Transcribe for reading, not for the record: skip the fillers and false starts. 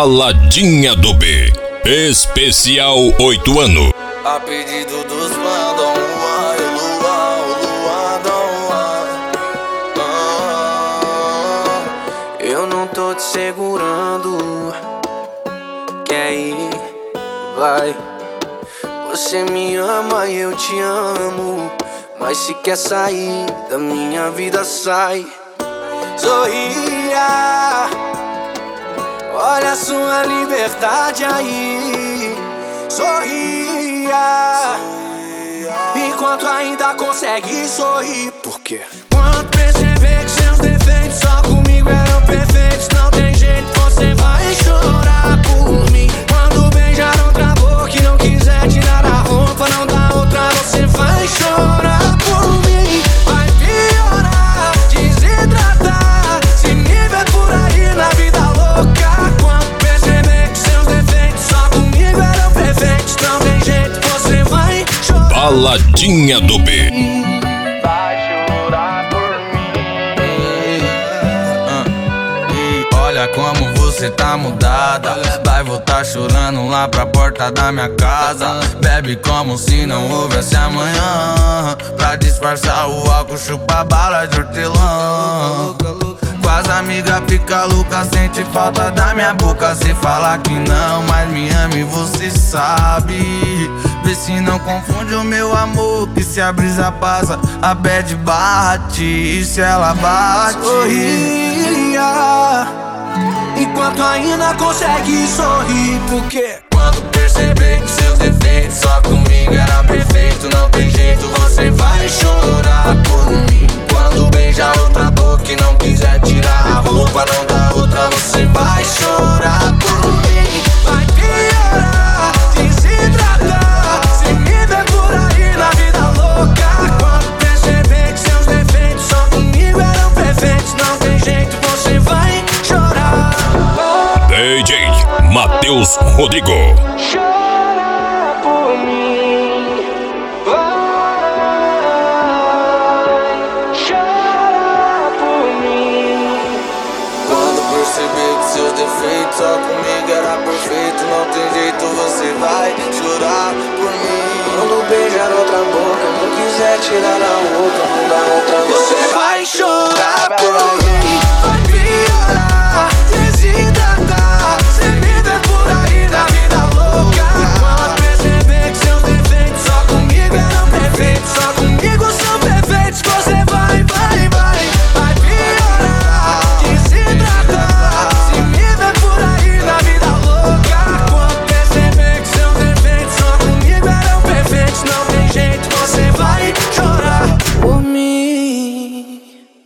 Baladinha do B, especial 8 anos. A pedido dos fãs, Dom Juan, Dom Juan. Eu não tô te segurando, quer ir, vai. Você me ama e eu te amo, mas se quer sair da minha vida, sai. Sorria, olha a sua liberdade aí. Sorria, enquanto ainda consegue sorrir. Por quê? Quando perceber que seus defeitos só comigo eram perfeitos, não tem jeito, você vai chorar por mim. Quando beijar outra boca e não quiser tirar a roupa, não dá outra, você vai chorar por mim. Vai piorar, desidratar, se me ver por aí na vida louca. Quando perceber que seus defeitos só comigo eram perfeitos, não tem jeito, você vai chorar. Baladinha do B. Vai chorar por mim. E olha como você tá mudada. Vai voltar chorando lá pra porta da minha casa. Bebe como se não houvesse amanhã. Pra disfarçar o álcool, chupa bala de hortelã. Com as amigas fica louca, sente falta da minha boca. Se falar que não, mas me ama e você sabe. Vê se não confunde o meu amor, que se a brisa passa, a bad bate. E se ela bate, sorria, enquanto ainda consegue sorrir. Porque quando perceber que seus defeitos só comigo era perfeito, não tem jeito, você vai chorar por mim. Quando beijar outra boca e não quiser tirar a roupa, não dá outra, você vai chorar por mim. Vai piorar, desidratar, se me ver por aí na vida louca. Quando perceber que seus defeitos só comigo eram perfeitos, não tem jeito, você vai chorar. DJ Matheus Rodrigo. Chora por mim, vai, chora por mim. Quando perceber que seus defeitos só comigo era perfeito, não tem jeito, você vai chorar por mim. Quando beijar outra boca, não quiser tirar a roupa, não dá outra, você vai